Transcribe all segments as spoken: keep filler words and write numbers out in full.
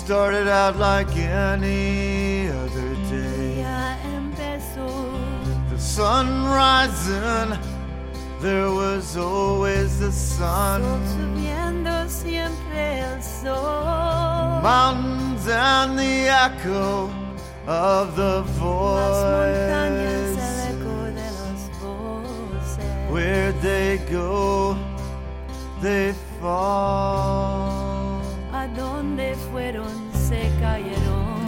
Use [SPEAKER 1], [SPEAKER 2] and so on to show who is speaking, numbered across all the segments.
[SPEAKER 1] started out like any other day.
[SPEAKER 2] Ya empezó.
[SPEAKER 1] The sun rising, there was always the sun.
[SPEAKER 2] Sol subiendo siempre el sol.
[SPEAKER 1] Mountains and the echo of the
[SPEAKER 2] Las montañas,
[SPEAKER 1] voice.
[SPEAKER 2] el eco de las voces.
[SPEAKER 1] Where they go, they fall.
[SPEAKER 2] A donde fueron se cayeron.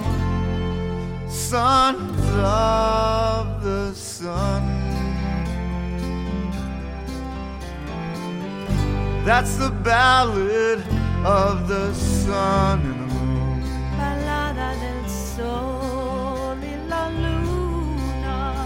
[SPEAKER 1] Sons of the sun. That's the ballad of the sun and the moon.
[SPEAKER 2] Balada del sol y la luna.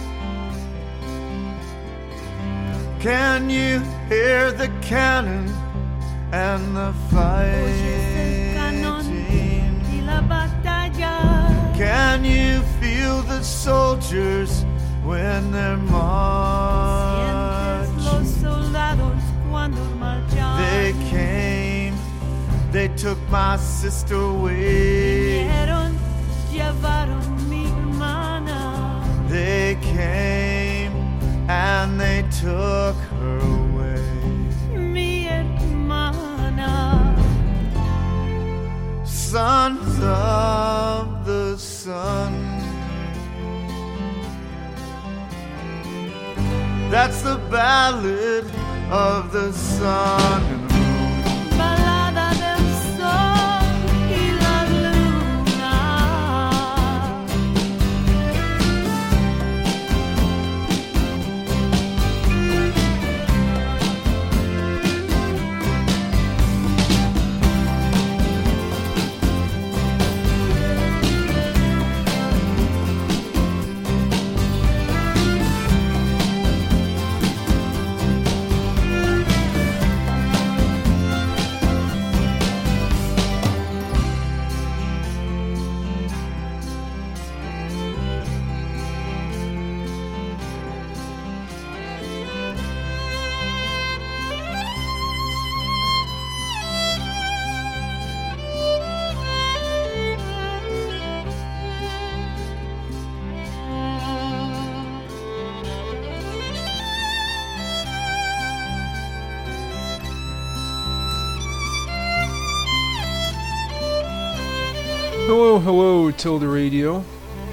[SPEAKER 1] Can you hear the cannon and the
[SPEAKER 2] Oyes el cañón
[SPEAKER 1] fighting?
[SPEAKER 2] y la batalla.
[SPEAKER 1] Can you feel the soldiers when they're
[SPEAKER 2] Sientes los
[SPEAKER 1] marching?
[SPEAKER 2] soldados cuando marchan.
[SPEAKER 1] They came, they took my sister away.
[SPEAKER 2] Vinieron, llevaron mi hermana.
[SPEAKER 1] They came and they took her away.
[SPEAKER 2] Mi hermana.
[SPEAKER 1] Sons of the sun. That's the ballad of the sun and the moon.
[SPEAKER 2] Balada del sol y la luna.
[SPEAKER 3] Hello, hello, Tilda Radio.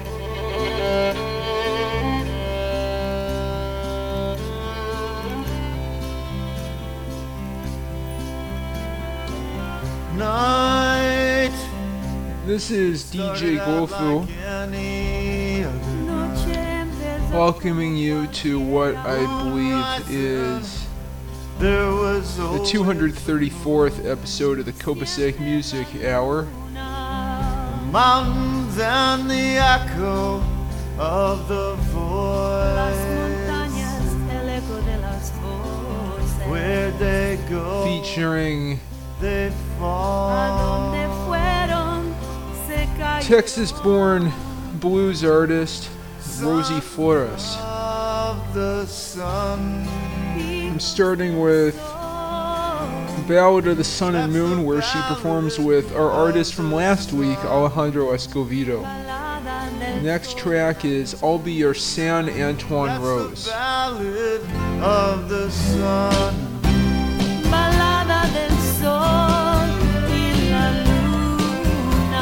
[SPEAKER 1] Night.
[SPEAKER 3] This is D J
[SPEAKER 1] started out
[SPEAKER 3] Glowfill
[SPEAKER 1] like any other.
[SPEAKER 2] Noche empezó.
[SPEAKER 3] welcoming you to what I believe is
[SPEAKER 1] There was
[SPEAKER 3] the two hundred thirty-fourth episode of the Copacetic Music Hour.
[SPEAKER 1] mountains and the echo of the
[SPEAKER 2] Las
[SPEAKER 1] voice.
[SPEAKER 2] montañas, el eco de las voces.
[SPEAKER 1] Where they go,
[SPEAKER 3] Featuring
[SPEAKER 1] they
[SPEAKER 2] A
[SPEAKER 1] fall.
[SPEAKER 2] donde fueron se cayeron.
[SPEAKER 3] Texas-born blues artist Rosie Flores.
[SPEAKER 1] Of the sun.
[SPEAKER 3] I'm starting with Ballad of the Sun and Moon, where she performs with our artist from last week, Alejandro Escovedo.
[SPEAKER 2] Balada del
[SPEAKER 3] Next track is I'll Be Your San Antoine
[SPEAKER 1] That's
[SPEAKER 3] Rose.
[SPEAKER 1] the ballad of the sun.
[SPEAKER 2] Balada del sol y la luna.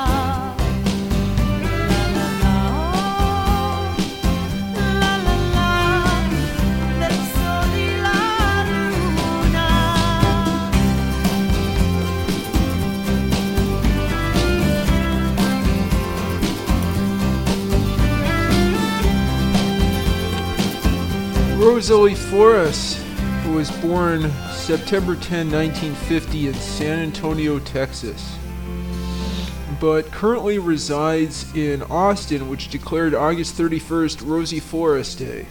[SPEAKER 2] La la la, la la la, del sol y la luna.
[SPEAKER 3] Rosalie Flores, who was born September tenth, nineteen fifty in San Antonio, Texas, but currently resides in Austin, which declared August thirty-first Rosie Flores Day.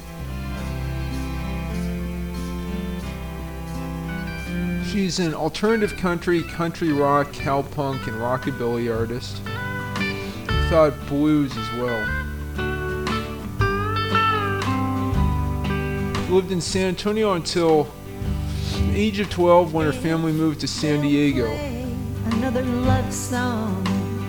[SPEAKER 3] She's an alternative country, country rock, cowpunk, and rockabilly artist. Thought blues as well. Lived in San Antonio until the age of twelve when her family moved to San Diego.
[SPEAKER 2] another love song.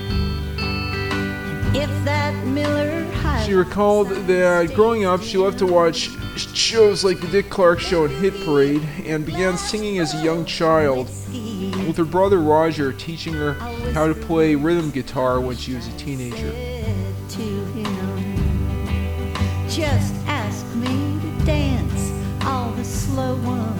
[SPEAKER 2] And if that Miller High.
[SPEAKER 3] She recalled that growing up, she loved to watch shows like the Dick Clark Show and Hit Parade, and began singing as a young child, with her brother Roger teaching her how to play rhythm guitar when she was a teenager.
[SPEAKER 2] To him, just ask me to dance all the slow ones.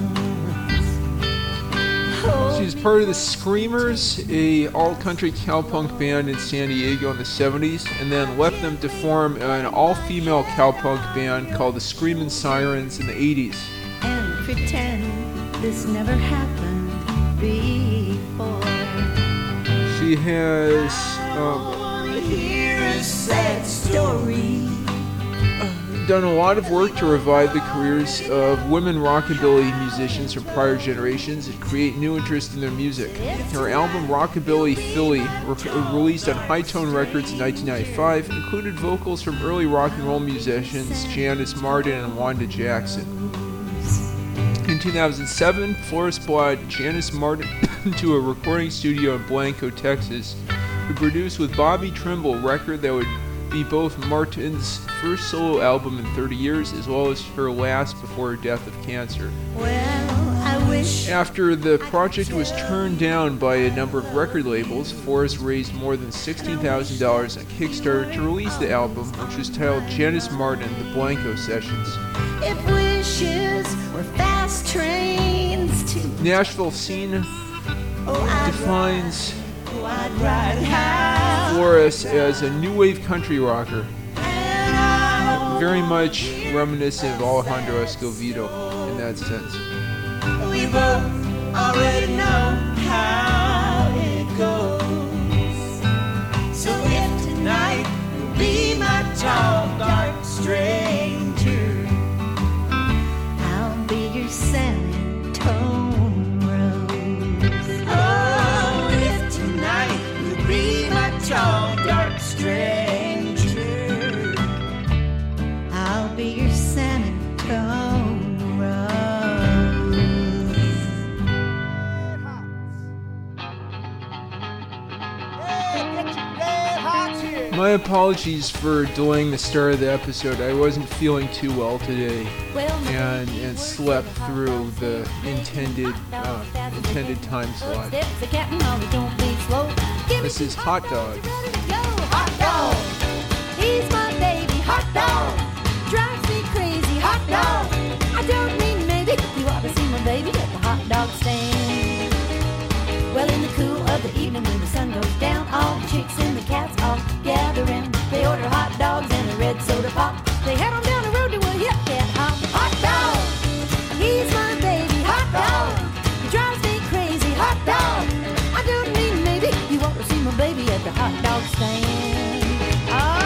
[SPEAKER 2] Oh,
[SPEAKER 3] She was part of the Screamers, a all-country cowpunk band in San Diego in the seventies, and then left them to form an all-female cowpunk band called the Screamin' Sirens in the eighties.
[SPEAKER 2] and pretend this never happened before.
[SPEAKER 3] She has um,
[SPEAKER 2] Hear a sad story.
[SPEAKER 3] done a lot of work to revive the careers of women rockabilly musicians from prior generations and create new interest in their music. Her album Rockabilly Philly, re- released on High Tone Records in nineteen ninety-five, included vocals from early rock and roll musicians Janice Martin and Wanda Jackson. In two thousand seven, Flores brought Janice Martin to a recording studio in Blanco, Texas, to produce with Bobby Trimble a record that would be both Martin's first solo album in thirty years, as well as her last before her death of cancer.
[SPEAKER 2] Well, I wish
[SPEAKER 3] After the project was turned down by a number of record labels, Forrest raised more than sixteen thousand dollars on Kickstarter to release the album, which was titled Janice Martin, The Blanco Sessions.
[SPEAKER 2] if wishes were fast trains to
[SPEAKER 3] Nashville Scene
[SPEAKER 2] oh, I'd
[SPEAKER 3] defines
[SPEAKER 2] oh, I'd ride high.
[SPEAKER 3] Flores as a new wave country rocker,
[SPEAKER 2] And I
[SPEAKER 3] very much reminiscent of Alejandro Escovedo in that sense.
[SPEAKER 2] we both already know how it goes. So if tonight will be my tall, dark stranger, I'll be your San Antone rose. Oh, if tonight will be my tall, dark stranger, I'll be your San Antone rose.
[SPEAKER 3] My apologies for delaying the start of the episode. I wasn't feeling too well today, and and slept through the intended uh, intended time slot. This is Hot Dog.
[SPEAKER 2] Hot dog. He's my baby. Hot dog. Drives me crazy. Hot dog. I don't mean maybe. You ought to see my baby at the hot dog stand. Well, in the cool of the evening when the sun goes down, all the chicks and the cats all gather round. They order hot dogs and a red soda pop. They head on down the road to a hip cat hop. Hot dog. He's my baby. Hot dog. He drives me crazy. Hot dog. I don't mean maybe. You ought to see my baby at the hot dog stand. Oh.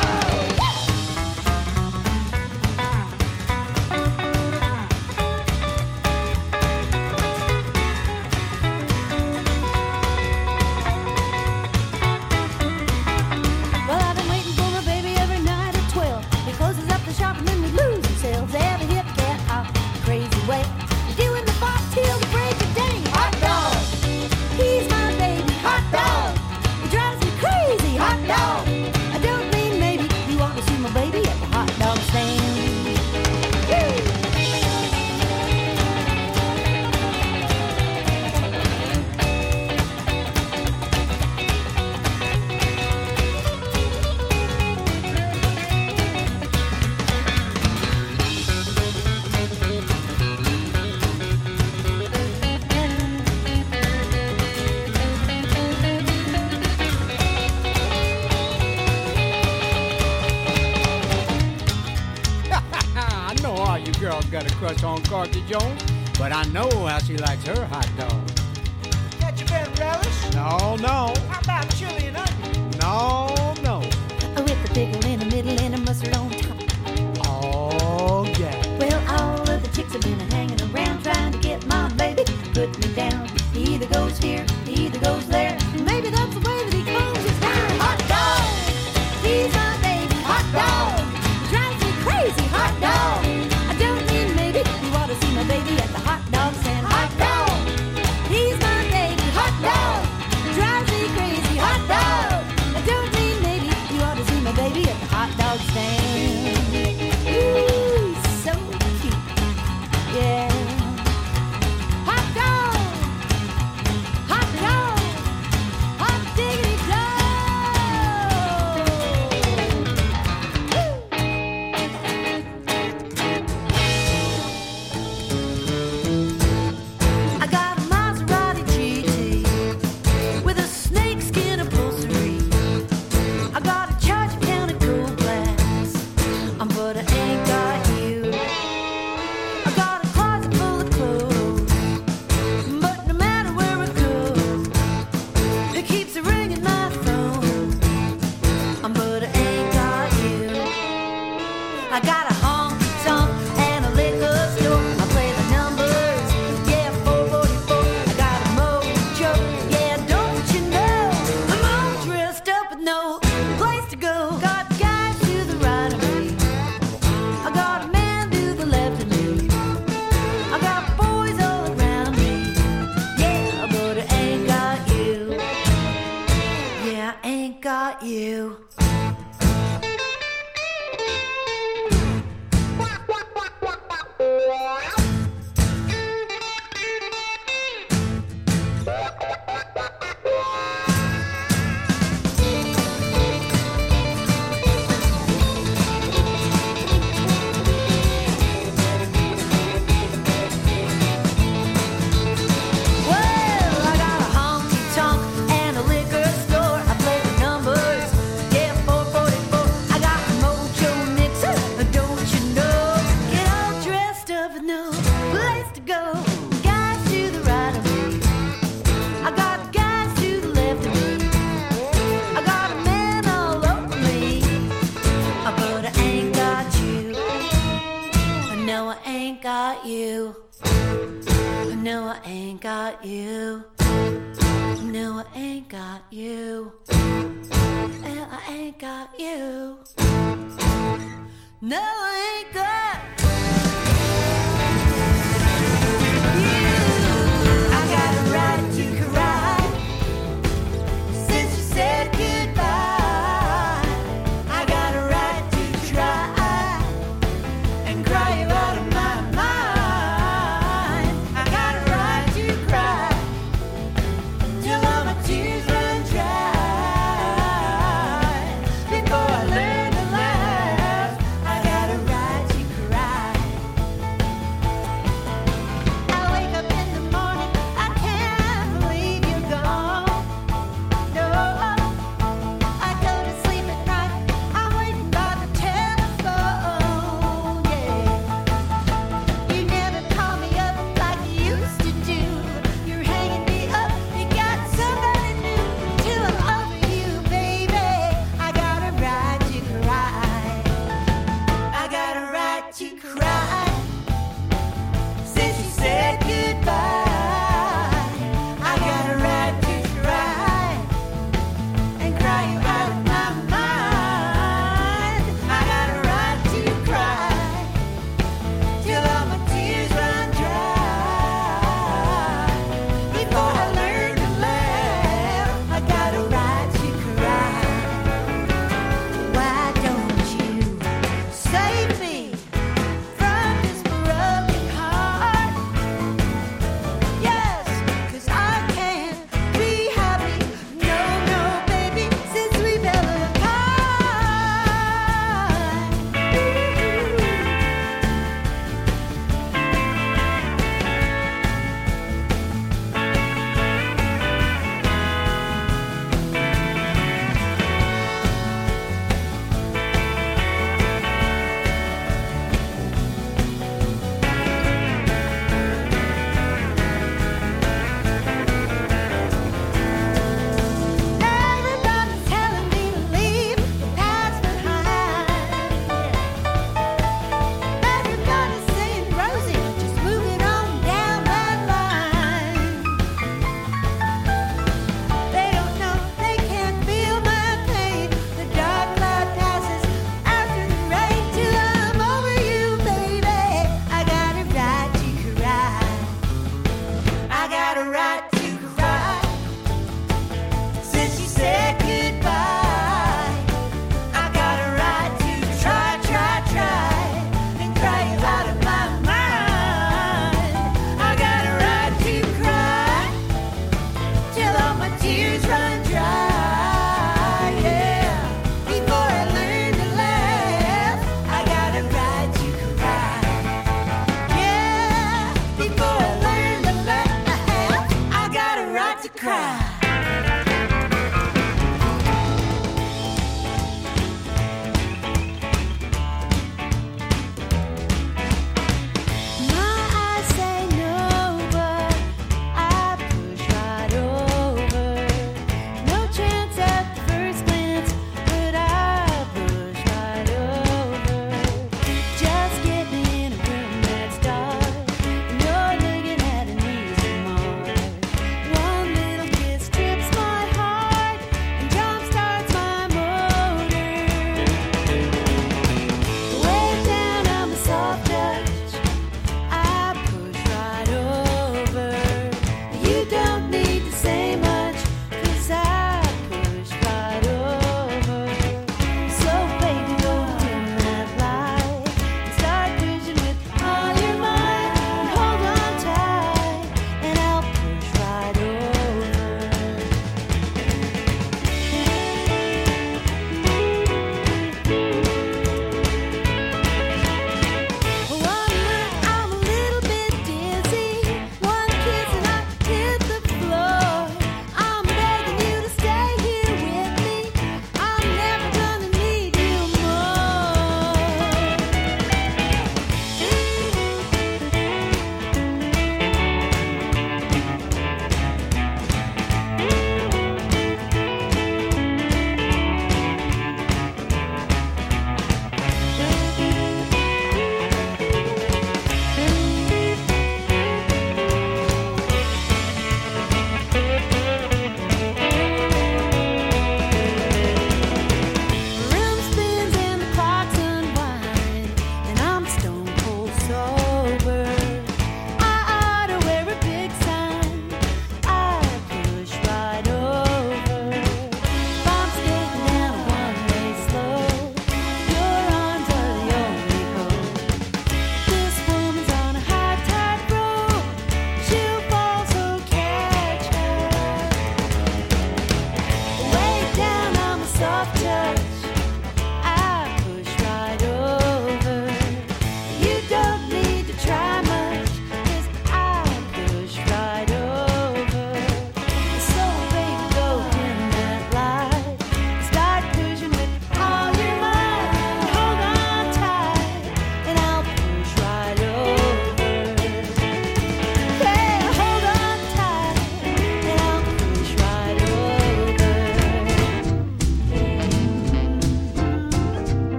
[SPEAKER 2] Well, I've been waiting for my baby every night at twelve. He closes up the shop and then we lose ourselves. Every hip cat hop, crazy way. Doing the box till the break of day. Hot dog. He's my baby. Hot dog. He drives me crazy. Hot dog. I don't mean maybe. You ought to see my baby at the hot dog stand. Woo!
[SPEAKER 4] I know all you girls got a crush on Carter Jones, but I know how she likes her hot dog.
[SPEAKER 5] Got your bed relish?
[SPEAKER 4] No, no,
[SPEAKER 5] How about chili and onion?
[SPEAKER 4] no, no.
[SPEAKER 2] With the pickle in the middle and a mustard on top.
[SPEAKER 4] Oh, yeah.
[SPEAKER 2] Well, all of the chicks have been hanging around trying to get my baby to put me down. He either goes here, he either goes there. Maybe that's the way that he calls his town. Hot dog! He's my baby. Hot dog! Drives me crazy. Hot dog! I don't mean maybe. You ought to see my baby at the hot dog stand. Hot dog! He's my baby. Hot dog! Drives me no place to go. Got guys to the right of me. I got a man to the left of me. I got boys all around me. Yeah, but I ain't got you. Yeah, I ain't got you. No, I ain't got you. No, I ain't got you. No, I ain't got you. No, I ain't got you. I got a right to cry since you said goodbye. I got a right to try and cry you out of my mind. I got a right to cry till all my tears run dry. Before I learn to laugh, I got a right.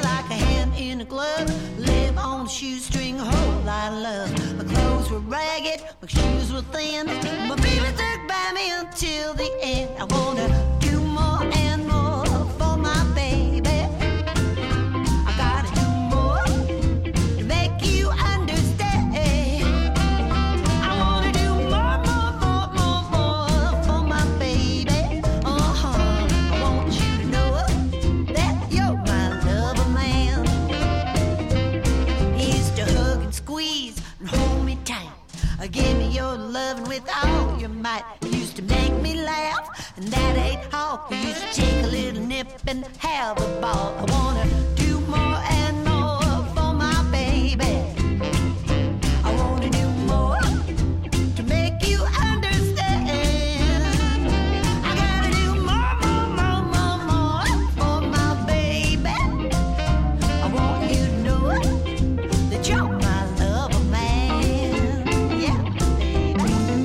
[SPEAKER 2] like a hand in a glove. Live on a shoestring, a whole lot of love. My clothes were ragged, my shoes were thin. My baby stuck by me until the end. I wanna do more and more for my baby. I gotta do more to make you understand. I wanna do more, more, more, more, more for my baby. Uh-huh. I want you to know that you're my lover man. He used to hug and squeeze and hold me tight. Uh, Give me your loving with all your might. You used to make me laugh, and that ain't all. You used to take a little nip and have a ball. I wanna do more and more for my baby. I wanna do more to make you understand. I gotta do more, more, more, more, more for my baby. I want you to know that you're my lover man. Yeah, baby.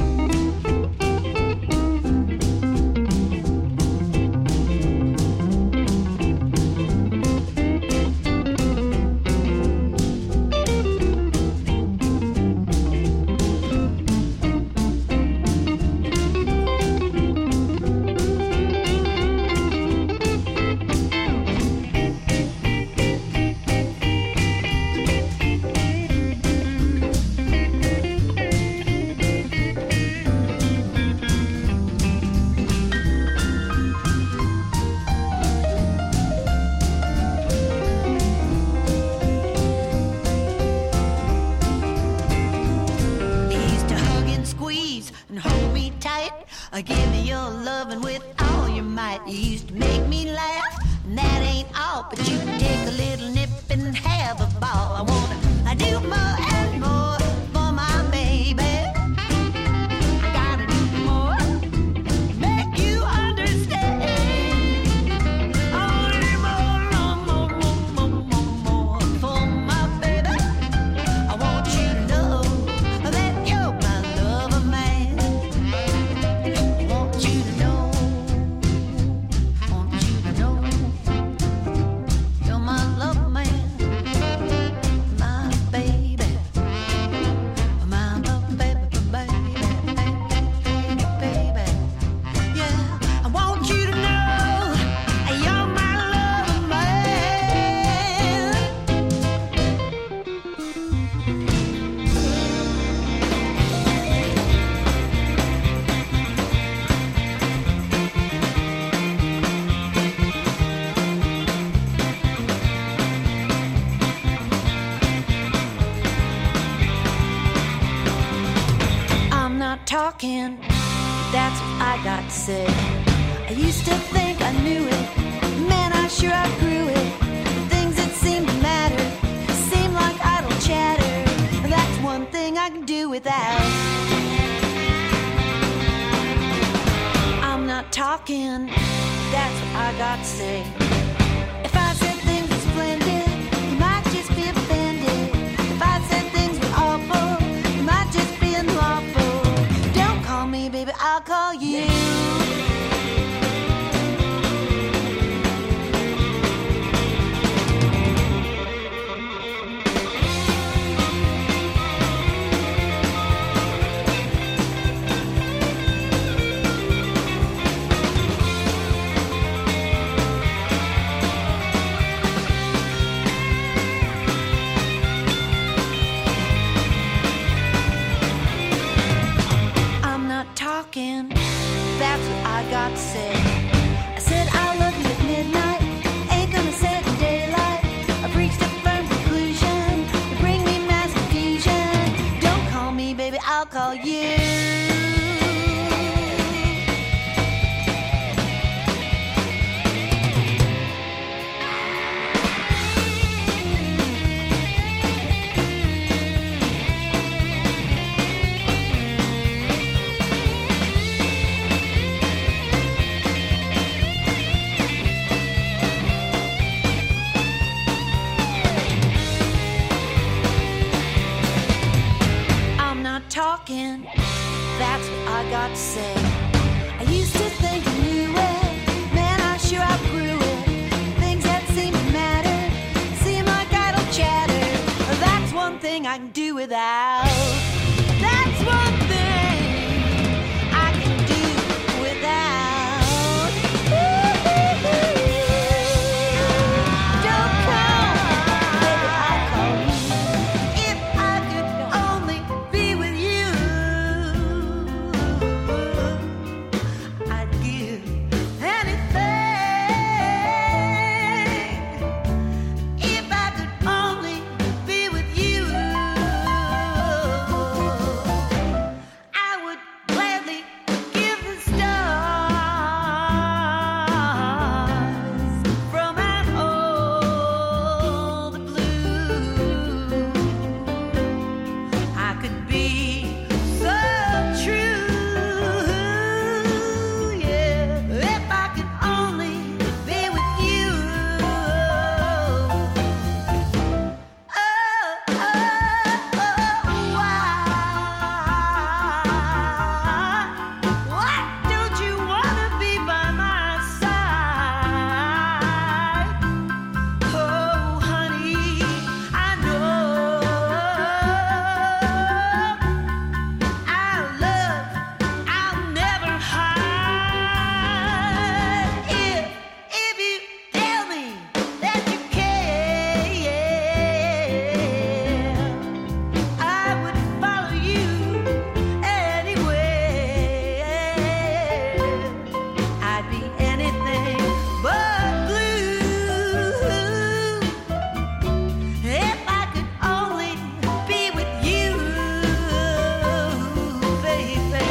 [SPEAKER 2] You used to hug and squeeze and hold me tight. Uh, Give me your loving with all your might. You used to make me laugh, and that ain't all. But you can take a little nip and have a ball. I wanna I do more and more for my baby. I gotta do more to make you understand. I wanna do more, more, more, more, more, more for my baby. I want you to know that you're my lover man. Want you to know, want you to know, you're my lover man, my baby, my love baby, baby, baby, baby. Yeah, I want you to know you're my lover man. I'm not talking, that's what I got to say. I used to think I knew it, man, I sure outgrew it. Things that seem to matter seem like idle chatter. That's one thing I can do without. I'm not talking, that's what I got to say. If I said things were splendid, you might just be offended. If I said things were awful, you might just be unlawful. Don't call me, baby, I'll call you. thing I can do without. That's one thing I can do without. Don't call, baby, I'll call you. If I could only be with you, I'd give anything. If I could only be with you, I would gladly give the stars from out all the blue. I could be so true, yeah, if I could only be with you. Oh, oh, oh, why? Why don't you wanna be by my side? Oh, honey, I know our love I'll never hide. If, if you tell me that you care, I would follow you anywhere. I'd be anything but blue if I could only be with you, baby.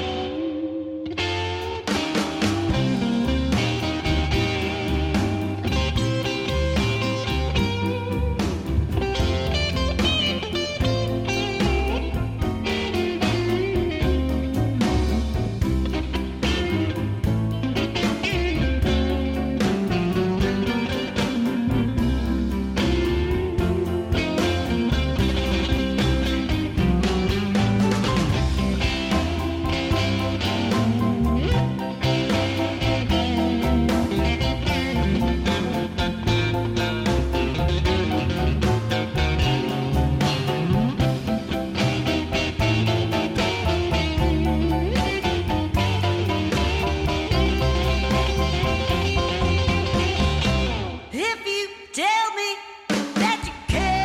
[SPEAKER 2] If you tell me that you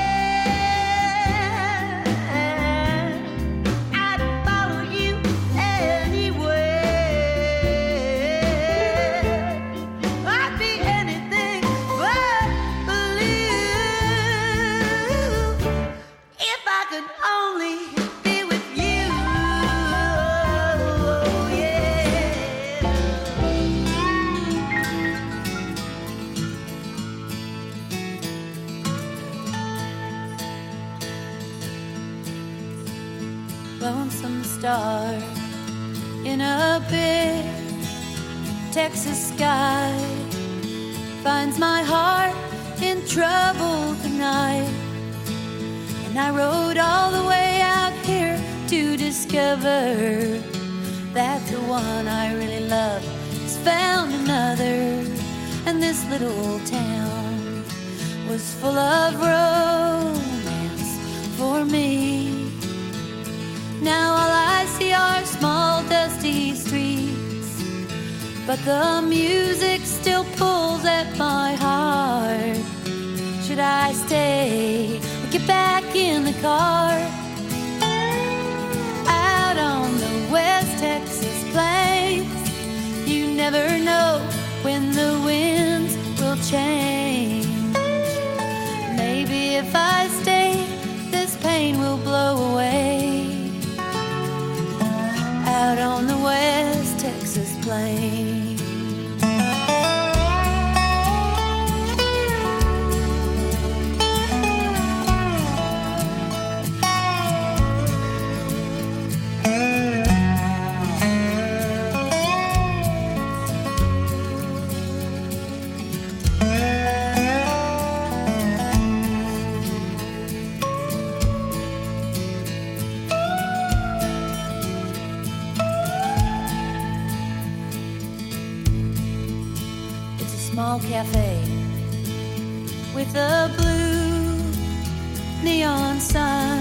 [SPEAKER 2] care, I'd follow you anywhere. I'd be anything but blue if I could only be with you. Yeah. Lonesome star in a big Texas sky finds my heart in trouble tonight. And I rode all the way out here to discover that the one I really love has found another. And this little town was full of romance for me. Now all I see are small dusty streets, but the music still pulls at my heart. Should I stay or get back in the car? Out on the West Texas plains, you never know when the winds will change. Maybe if I stay, this pain will blow away. Out on the West Texas plains. Small cafe with a blue neon sign.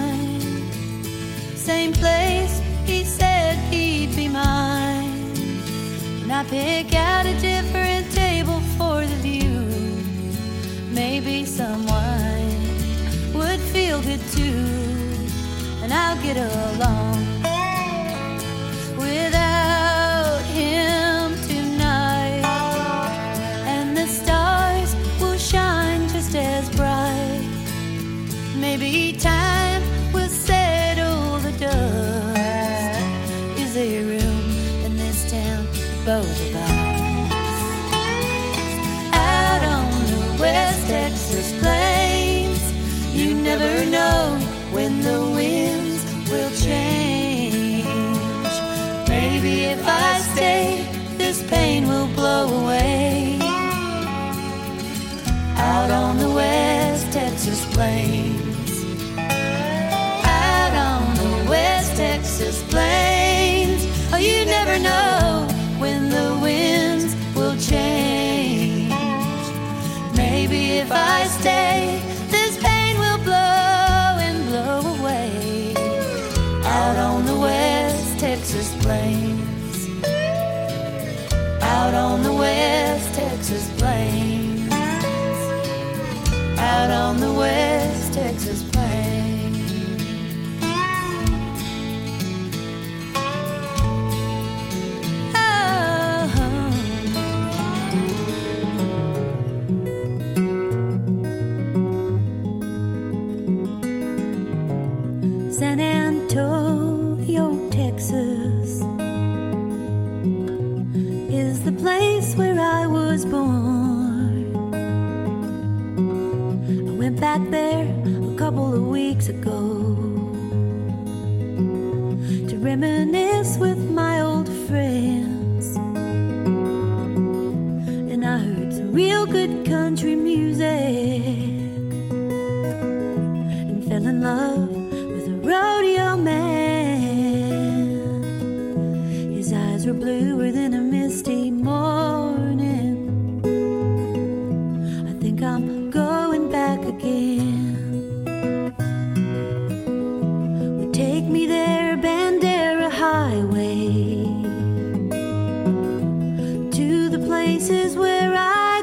[SPEAKER 2] same place he said he'd be mine. And I pick out a different table for the view. Maybe some wine would feel good too, and I'll get along without him tonight. And the stars will shine just as bright. Maybe time will settle the dust. Is there room in this town for both of us? Out on the West Texas plains, you never know when the winds will change. Maybe if I stay, this pain will blow away. Out on the West Texas plains, out on the West Texas plains. Oh, you never know when the winds will change. Maybe if I stay, this pain will blow and blow away. Out on the West Texas plains, out on the West Texas plains, out on the West Texas plains. San Antonio, Texas is the place where I was born. I went back there a couple of weeks ago to reminisce with my old friends. And I heard some real good country music and fell in love rodeo man. His eyes were bluer than a misty morning. I think I'm going back again. Would take me there, Bandera Highway, to the places where I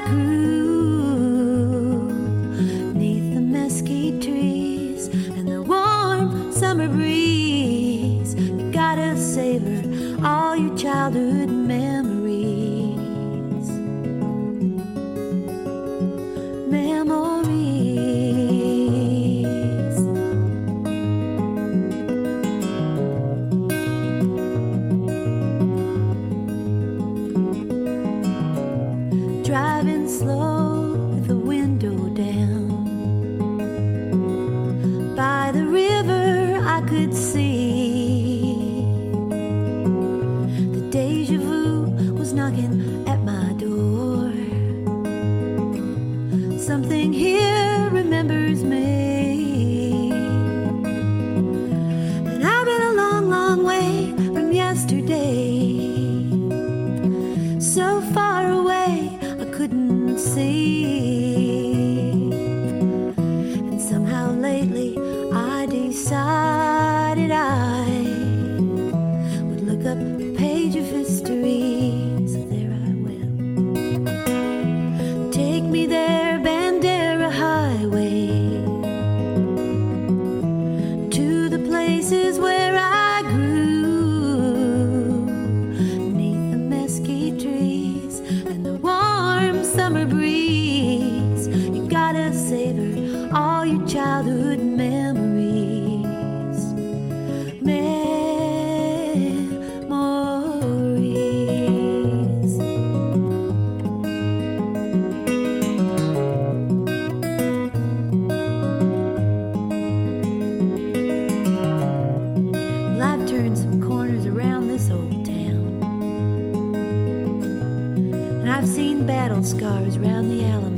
[SPEAKER 2] grew, neath the mesquite trees and the warm summer breeze. You gotta savor all your childhood memories. Memories. Driving slow with the window down by the river, I could see the deja vu was knocking at my door. Something here remembers me, and I've been a long, long way from yesterday, so far away I couldn't see. And somehow lately I decided I would look up a page of history. So there I went. Take me there, Bandera Highway, to the places where I grew, neath the mesquite trees and the warm summer breeze. You gotta savor all your childhood memories. Memories. Well, I've turned some corners around this old town, and I've seen battle scars around the Alamo.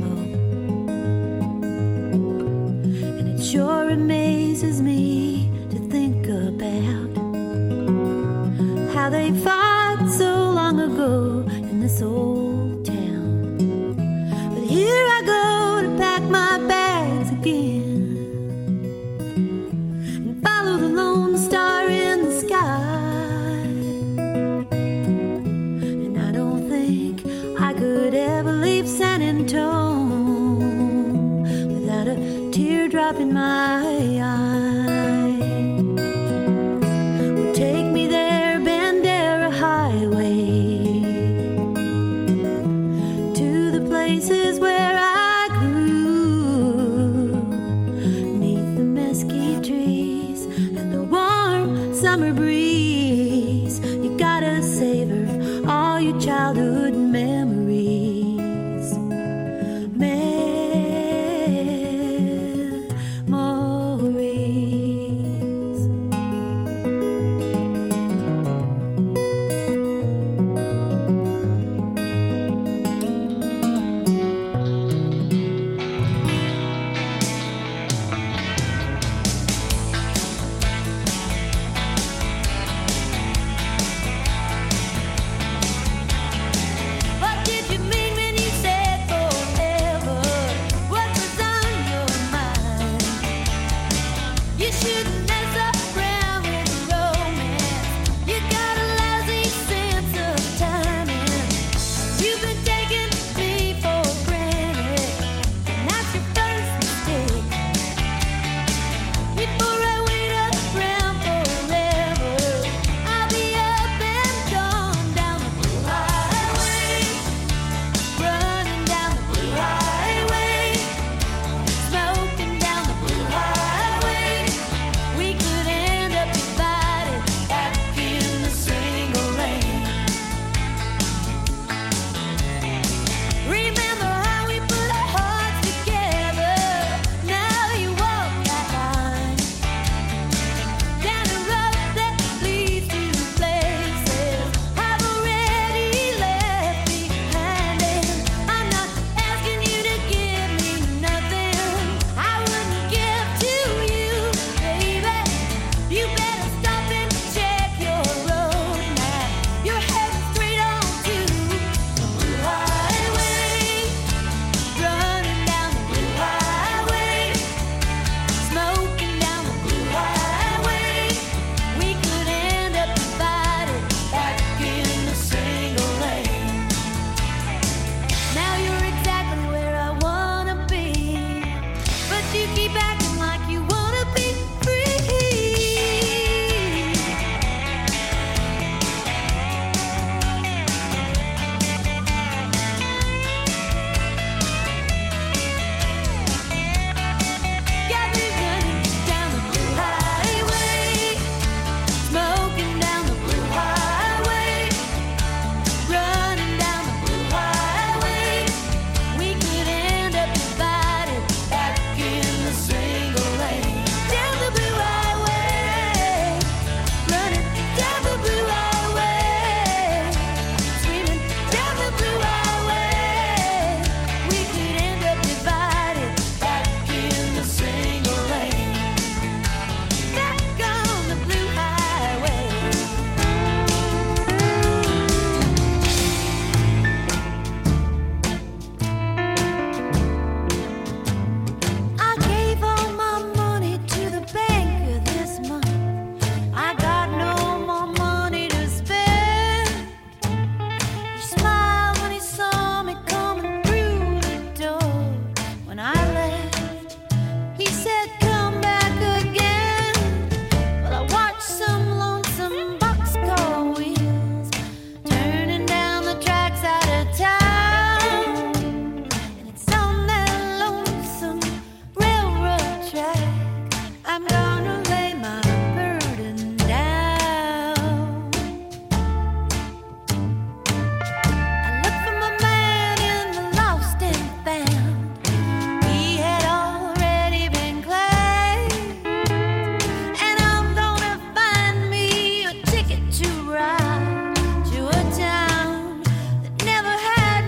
[SPEAKER 2] Sure amazes me to think about how they fought so long ago in this old town. But here I go to pack my bags again and follow the Lone Star in teardrop in my eye would take me there, Bandera Highway, to the places where I grew, neath the mesquite trees and the warm summer breeze. You gotta savor all your childhood memories.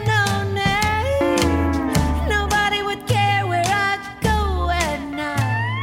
[SPEAKER 2] Nobody would care where I go at night.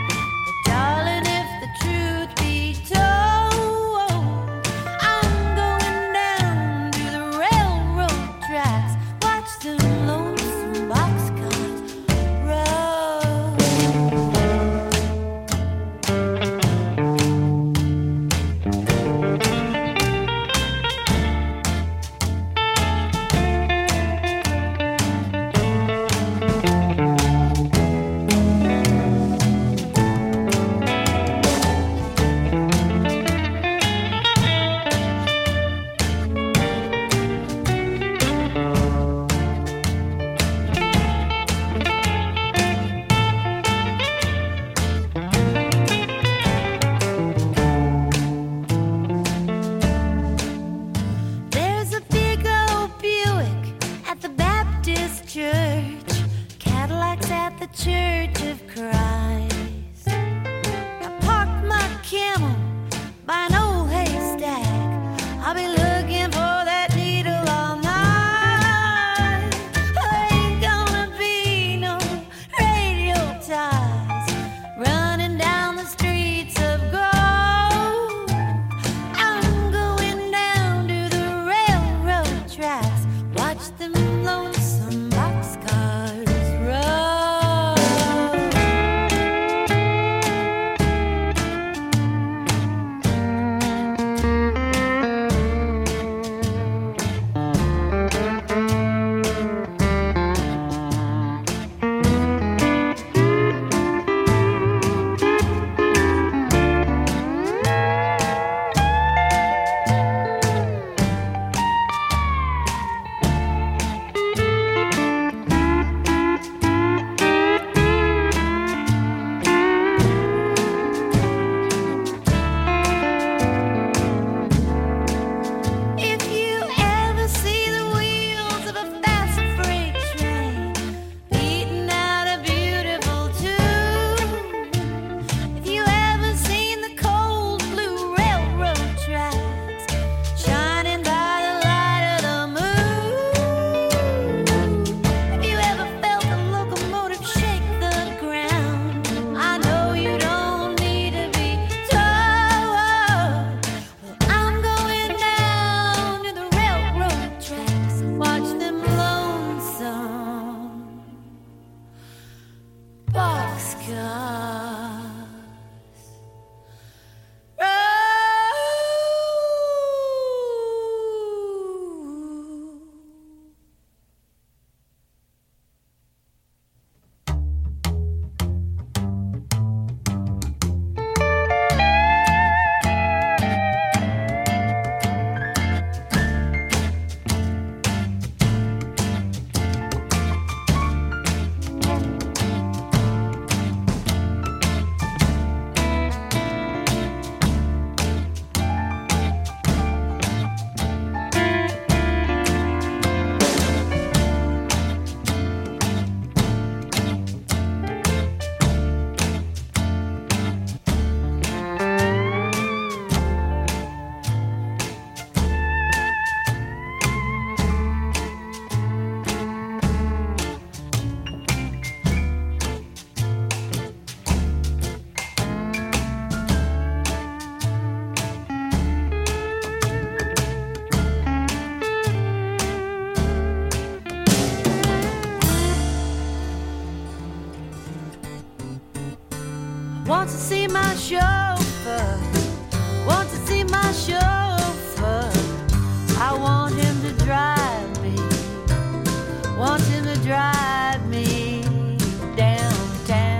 [SPEAKER 2] wants to see my chauffeur, wants to see my chauffeur. I want him to drive me, want him to drive me downtown.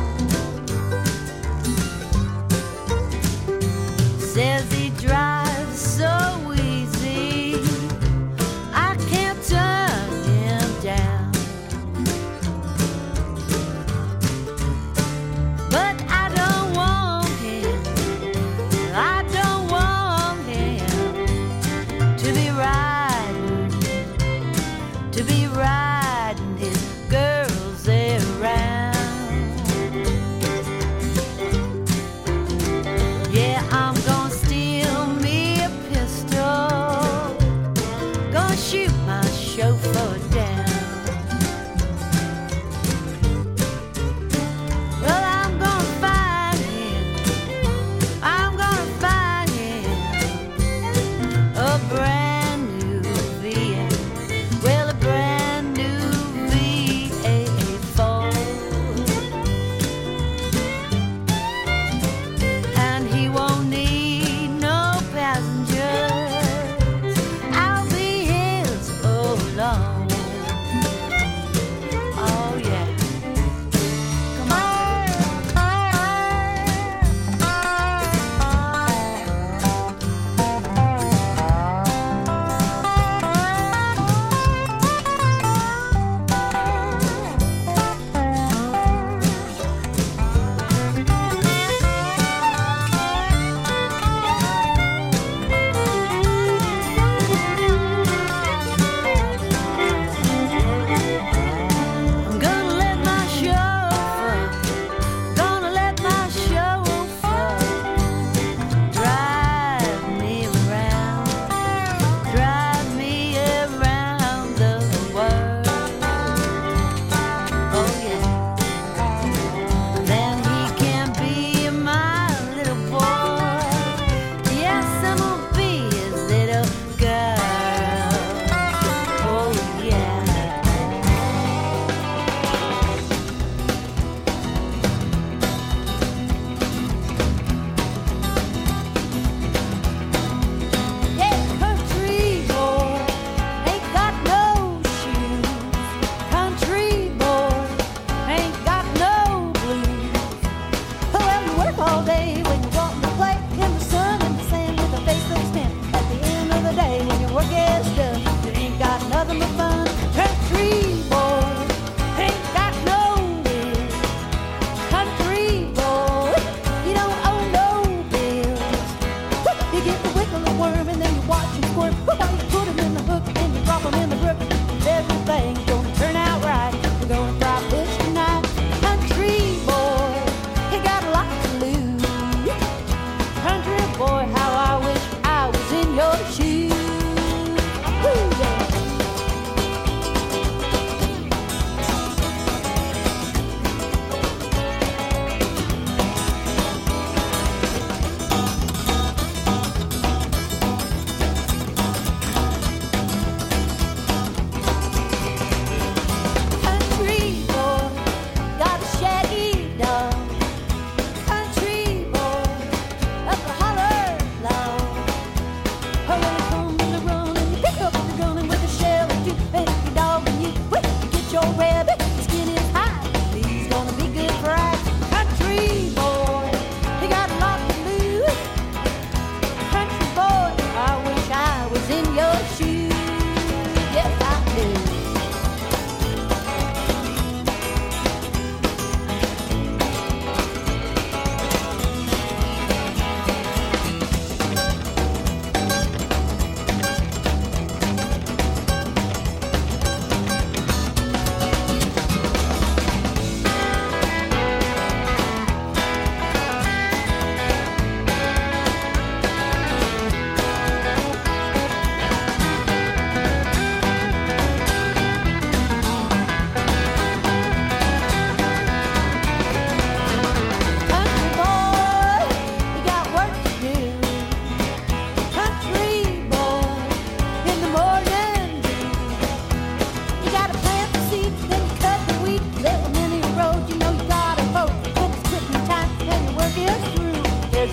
[SPEAKER 2] Says he drives so easy, I can't turn him down. But I don't want him, I don't want him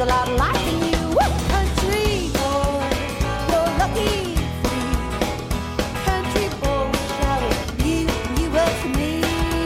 [SPEAKER 2] a lot of life in you. Woo! Country boy, you're lucky free. Country boy, shout you, you were to me.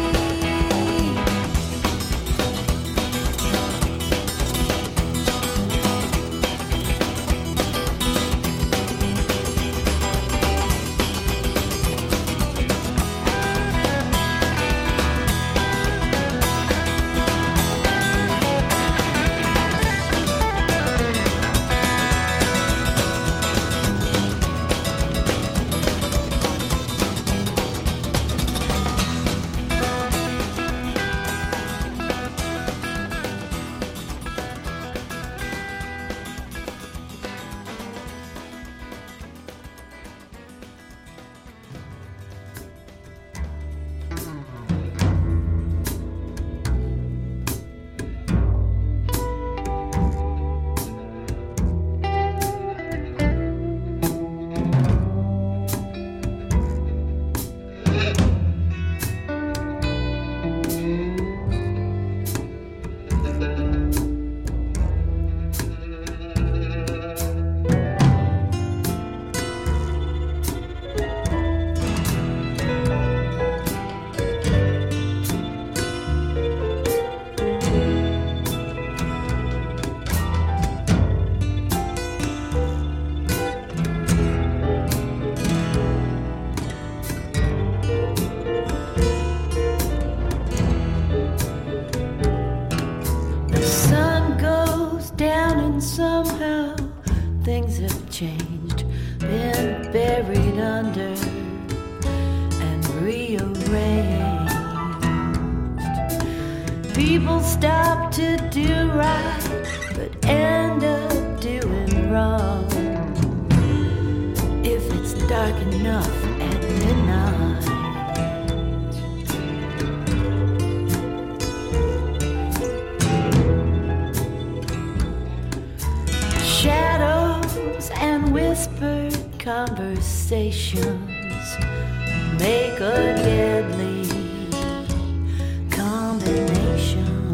[SPEAKER 2] Somehow things have changed, been buried under and rearranged. People stop to do right, but end up doing wrong. If it's dark enough at midnight, shadows and whispered conversations make a deadly combination.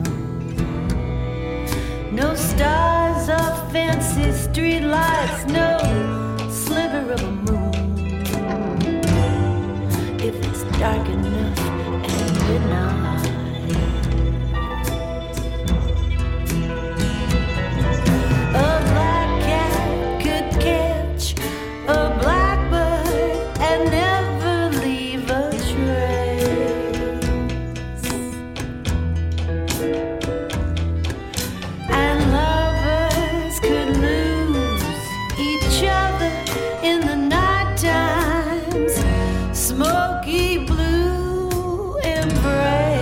[SPEAKER 2] No stars or fancy streetlights, no sliver of a moon. If it's dark enough at midnight, a blackbird and never leave a trace. And lovers could lose each other in the night times, smoky blue embrace.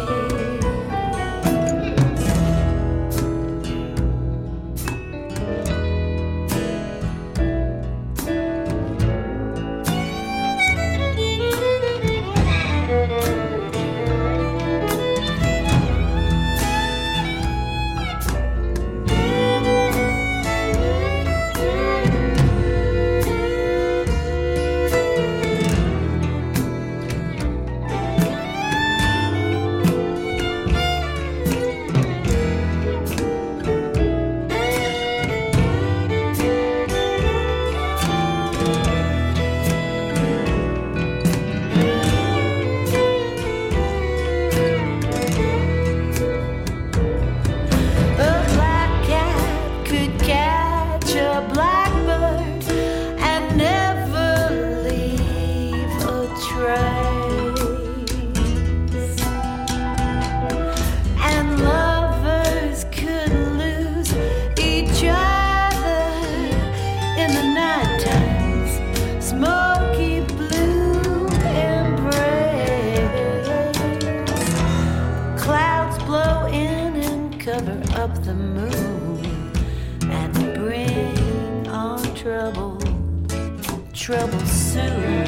[SPEAKER 2] Trouble soon.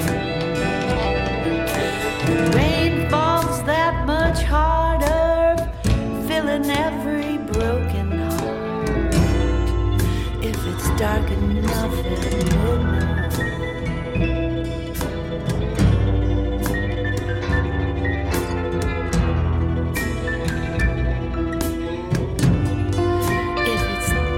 [SPEAKER 2] Rain falls that much harder, filling every broken heart. If it's dark enough at midnight, if it's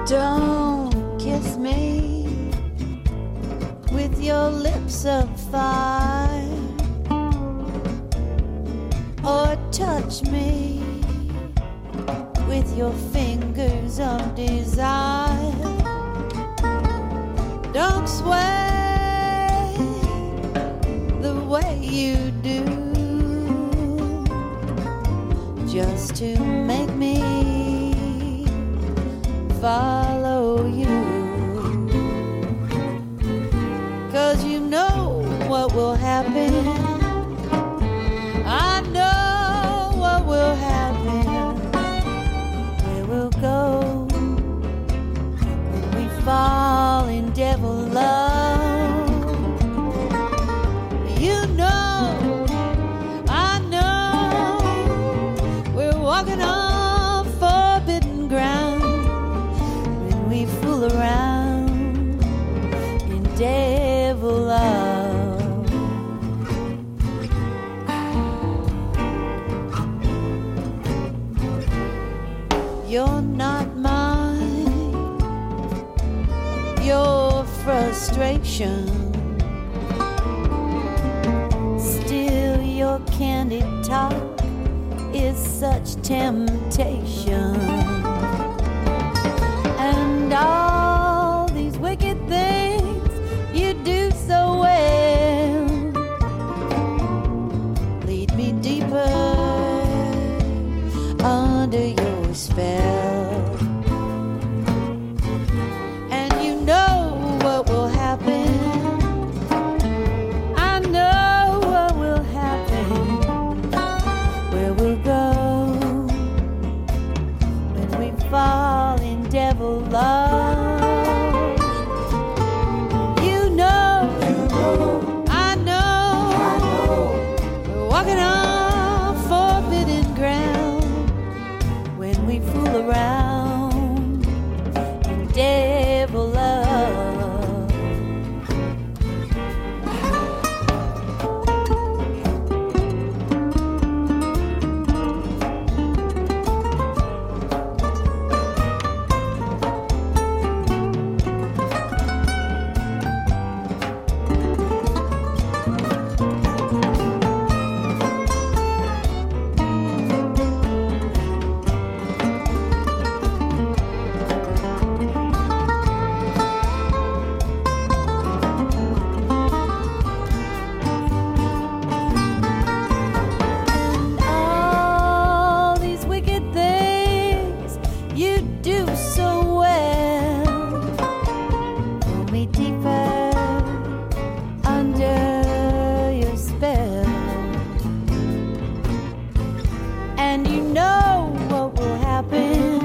[SPEAKER 2] Don't kiss me with your lips of fire, or touch me with your fingers of desire. Don't sway the way you do, just to make me follow you. 'Cause you know what will happen. I know what will happen. Where we'll go when we fall in devil love. You know, I know, we're walking on forbidden ground when we fool around in devil love. You're not mine, your frustration, still your candid talk is such temptation. And all these wicked things you do so well lead me deeper under your spell. And you know what will happen. I know what will happen. Where we'll go when we fall in devil love. You know, I know, we're walking on forbidden ground when we fool around in devil love. All these wicked things you do so well pull me deeper under your spell. And you know what will happen.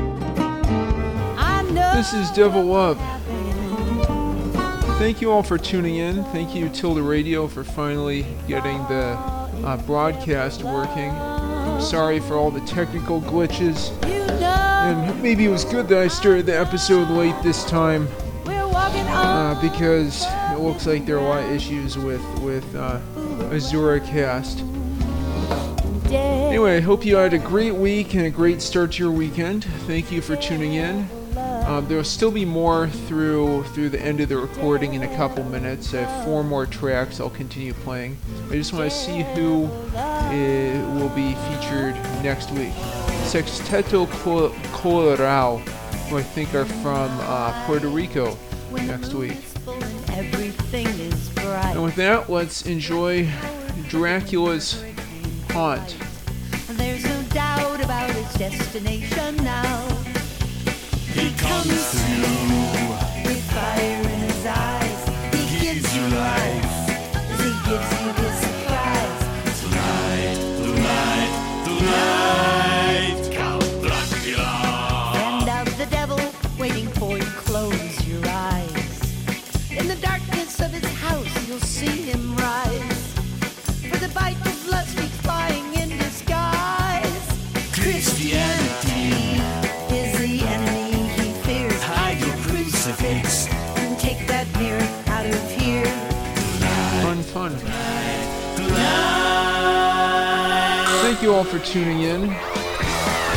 [SPEAKER 2] I know
[SPEAKER 3] This is Devil Love.
[SPEAKER 2] happen.
[SPEAKER 3] Thank you all for tuning in. Thank you, Tilda Radio, for finally getting the uh, broadcast working. I'm sorry for all the technical glitches.
[SPEAKER 2] You know
[SPEAKER 3] And maybe it was good that I started the episode late this time,
[SPEAKER 2] we're walking on
[SPEAKER 3] uh, because it looks like there are a lot of issues with, with uh, AzuraCast.
[SPEAKER 2] dead.
[SPEAKER 3] Anyway, I hope you had a great week and a great start to your weekend. Thank you for tuning in. Um, there will still be more through through the end of the recording in a couple minutes. I have four more tracks I'll continue playing. I just want to see who uh, will be featured next week. Sexteto Col- Colorado, who I think are from uh, Puerto Rico, next week.
[SPEAKER 2] Everything is bright.
[SPEAKER 3] And with that, let's enjoy Dracula's Haunt.
[SPEAKER 2] There's no doubt about his destination now. He comes through with fire in his eyes. He gives you life as he gives you his surprise.
[SPEAKER 6] Tonight, tonight, tonight, Count Dracula.
[SPEAKER 2] Friend of the devil, waiting for you, close your eyes. In the darkness of his house, you'll see him rise. For the bite of lust he's flying in disguise.
[SPEAKER 6] Christianity,
[SPEAKER 2] Is the enemy he fears.
[SPEAKER 6] hide your crucifix.
[SPEAKER 2] And take that mirror out of here.
[SPEAKER 3] Fun, fun.
[SPEAKER 6] Tonight.
[SPEAKER 3] Thank you all for tuning in.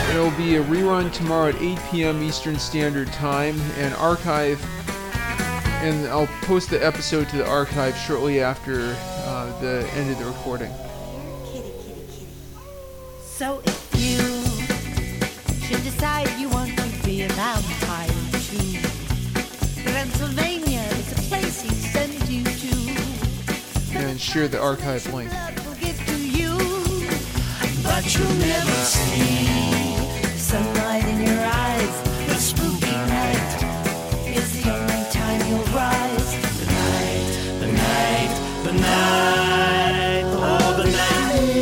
[SPEAKER 3] It'll be a rerun tomorrow at eight p.m. Eastern Standard Time, and archive, and I'll post the episode to the archive shortly after uh, the end of the recording.
[SPEAKER 2] Kitty, kitty, kitty. So if you should decide you want to be a vampire too, Pennsylvania is a place he'd send you to.
[SPEAKER 3] And share the archive link.
[SPEAKER 2] Love will give to you
[SPEAKER 6] But you'll never see
[SPEAKER 2] sunlight in your